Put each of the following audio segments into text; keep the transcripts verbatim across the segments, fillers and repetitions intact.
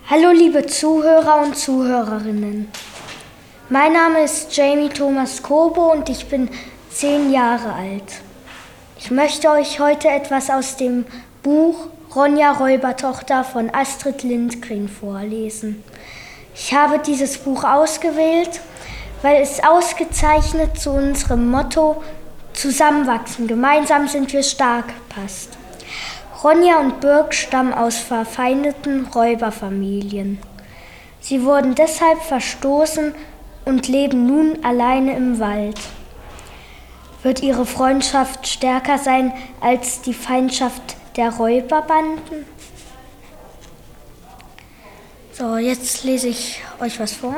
Hallo liebe Zuhörer und Zuhörerinnen. Mein Name ist Jamie Thomas Kobo und ich bin zehn Jahre alt. Ich möchte euch heute etwas aus dem Buch Ronja Räubertochter von Astrid Lindgren vorlesen. Ich habe dieses Buch ausgewählt, weil es ausgezeichnet zu unserem Motto Zusammenwachsen, gemeinsam sind wir stark passt. Ronja und Birk stammen aus verfeindeten Räuberfamilien. Sie wurden deshalb verstoßen und leben nun alleine im Wald. Wird ihre Freundschaft stärker sein als die Feindschaft der Räuberbanden? So, jetzt lese ich euch was vor.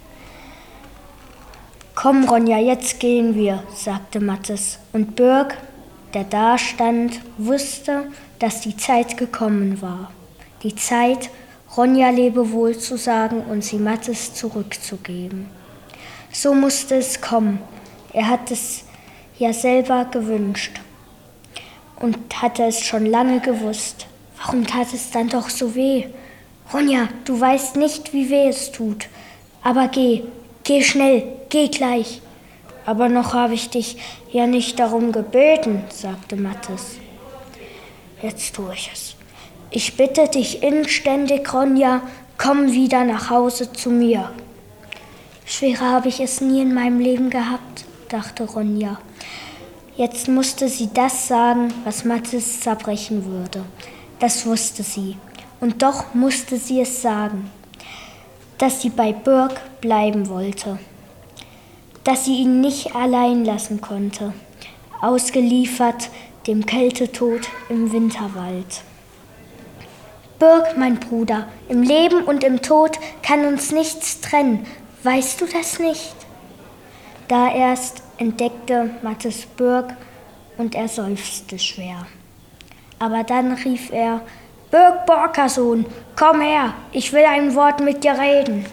Komm, Ronja, jetzt gehen wir, sagte Mathis. Und Birk, der da stand, wusste, dass die Zeit gekommen war. Die Zeit, Ronja Lebewohl zu sagen und sie Mathis zurückzugeben. So musste es kommen. Er hat es ja selber gewünscht und hatte es schon lange gewusst. Warum tat es dann doch so weh? Ronja, du weißt nicht, wie weh es tut. Aber geh, geh schnell, geh gleich. Aber noch habe ich dich ja nicht darum gebeten, sagte Mathis. Jetzt tue ich es. Ich bitte dich inständig, Ronja, komm wieder nach Hause zu mir. Schwerer habe ich es nie in meinem Leben gehabt, dachte Ronja. Jetzt musste sie das sagen, was Mathis zerbrechen würde. Das wusste sie. Und doch musste sie es sagen, dass sie bei Birk bleiben wollte, dass sie ihn nicht allein lassen konnte, ausgeliefert dem Kältetod im Winterwald. Birk, mein Bruder, im Leben und im Tod kann uns nichts trennen. Weißt du das nicht? Da erst entdeckte Mathis Birk und er seufzte schwer. Aber dann rief er, Birk Borkersohn, komm her, ich will ein Wort mit dir reden.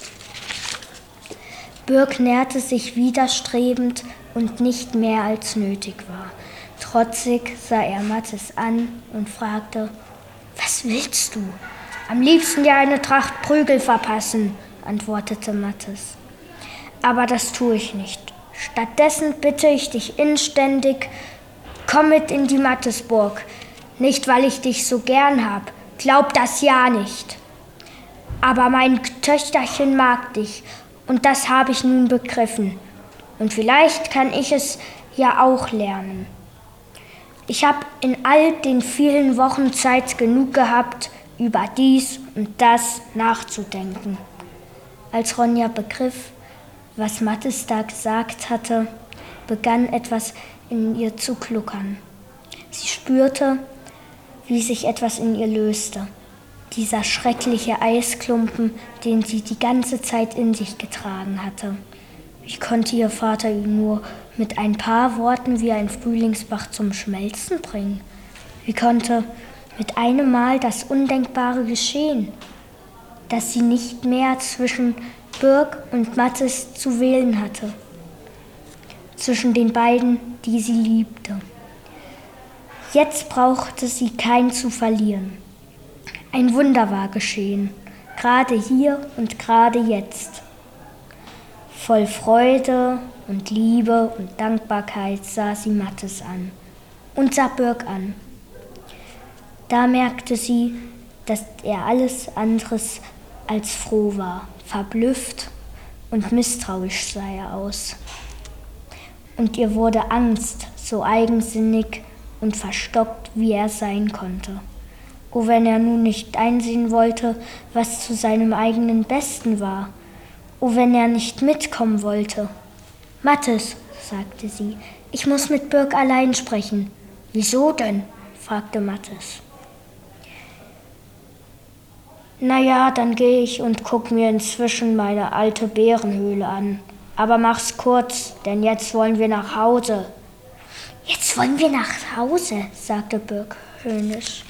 Birk näherte sich widerstrebend und nicht mehr als nötig war. Trotzig sah er Mathis an und fragte, was willst du? Am liebsten dir eine Tracht Prügel verpassen, antwortete Mathis. Aber das tue ich nicht. Stattdessen bitte ich dich inständig, komm mit in die Mathisburg. Nicht, weil ich dich so gern hab, glaub das ja nicht. Aber mein Töchterchen mag dich und das habe ich nun begriffen. Und vielleicht kann ich es ja auch lernen. Ich habe in all den vielen Wochen Zeit genug gehabt, über dies und das nachzudenken. Als Ronja begriff, was Mathis da gesagt hatte, begann etwas in ihr zu gluckern. Sie spürte, wie sich etwas in ihr löste. Dieser schreckliche Eisklumpen, den sie die ganze Zeit in sich getragen hatte. Wie konnte ihr Vater ihn nur mit ein paar Worten wie ein Frühlingsbach zum Schmelzen bringen? Wie konnte mit einem Mal das Undenkbare geschehen, dass sie nicht mehr zwischen Birk und Mathis zu wählen hatte? Zwischen den beiden, die sie liebte. Jetzt brauchte sie keinen zu verlieren. Ein Wunder war geschehen, gerade hier und gerade jetzt. Voll Freude und Liebe und Dankbarkeit sah sie Mathis an und sah Birk an. Da merkte sie, dass er alles anderes als froh war. Verblüfft und misstrauisch sah er aus. Und ihr wurde Angst, so eigensinnig und verstockt, wie er sein konnte. Oh, wenn er nun nicht einsehen wollte, was zu seinem eigenen Besten war. Oh, wenn er nicht mitkommen wollte. Mathis, sagte sie, ich muss mit Birk allein sprechen. Wieso denn? fragte Mathis. Na ja, dann gehe ich und guck mir inzwischen meine alte Bärenhöhle an. Aber mach's kurz, denn jetzt wollen wir nach Hause. Jetzt wollen wir nach Hause, sagte Birk höhnisch.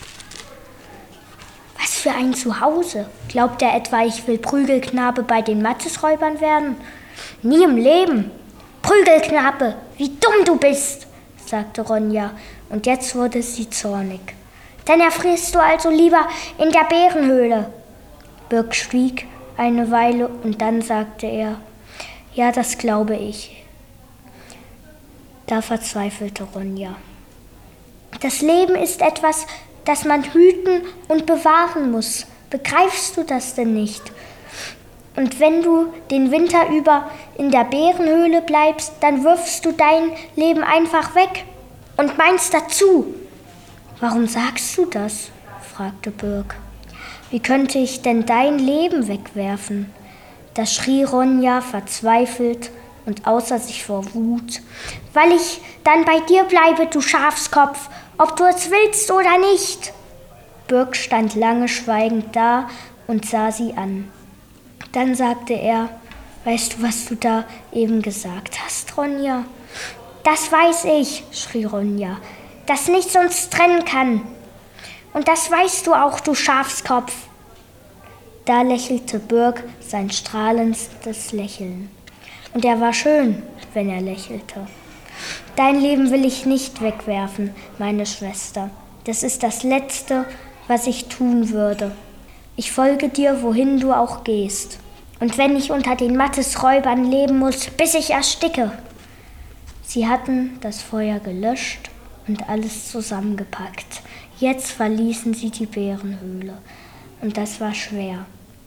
Was für ein Zuhause? Glaubt er etwa, ich will Prügelknabe bei den Mathisräubern werden? Nie im Leben. Prügelknabe, wie dumm du bist, sagte Ronja, und jetzt wurde sie zornig. Dann erfrierst du also lieber in der Bärenhöhle. Birk schwieg eine Weile und dann sagte er, ja, das glaube ich. Da verzweifelte Ronja. Das Leben ist etwas, das man hüten und bewahren muss. Begreifst du das denn nicht? Und wenn du den Winter über in der Bärenhöhle bleibst, dann wirfst du dein Leben einfach weg und meins dazu. Warum sagst du das? Fragte Birk. Wie könnte ich denn dein Leben wegwerfen? Da schrie Ronja verzweifelt und außer sich vor Wut. Weil ich dann bei dir bleibe, du Schafskopf, ob du es willst oder nicht. Birk stand lange schweigend da und sah sie an. Dann sagte er, weißt du, was du da eben gesagt hast, Ronja? Das weiß ich, schrie Ronja, dass nichts uns trennen kann. Und das weißt du auch, du Schafskopf. Da lächelte Birk sein strahlendes Lächeln. Und er war schön, wenn er lächelte. Dein Leben will ich nicht wegwerfen, meine Schwester. Das ist das Letzte, was ich tun würde. Ich folge dir, wohin du auch gehst. Und wenn ich unter den Mattes-Räubern leben muss, bis ich ersticke. Sie hatten das Feuer gelöscht und alles zusammengepackt. Jetzt verließen sie die Bärenhöhle. Und das war schwer.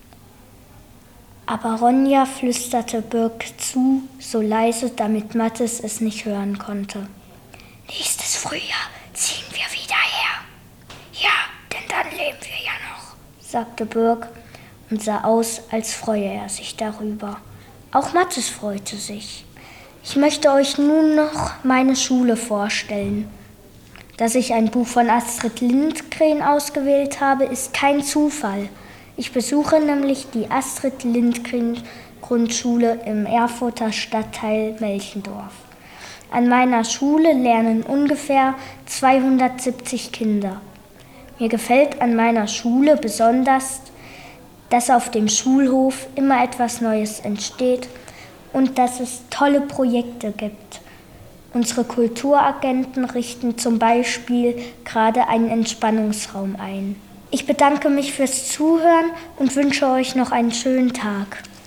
Aber Ronja flüsterte Birk zu, so leise, damit Mattes es nicht hören konnte. Nächstes Frühjahr ziehen wir wieder her. Ja, denn dann leben wir ja noch, sagte Birk und sah aus, als freue er sich darüber. Auch Mattes freute sich. Ich möchte euch nun noch meine Schule vorstellen. Dass ich ein Buch von Astrid Lindgren ausgewählt habe, ist kein Zufall. Ich besuche nämlich die Astrid Lindgren Grundschule im Erfurter Stadtteil Melchendorf. An meiner Schule lernen ungefähr zweihundertsiebzig Kinder. Mir gefällt an meiner Schule besonders, dass auf dem Schulhof immer etwas Neues entsteht und dass es tolle Projekte gibt. Unsere Kulturagenten richten zum Beispiel gerade einen Entspannungsraum ein. Ich bedanke mich fürs Zuhören und wünsche euch noch einen schönen Tag.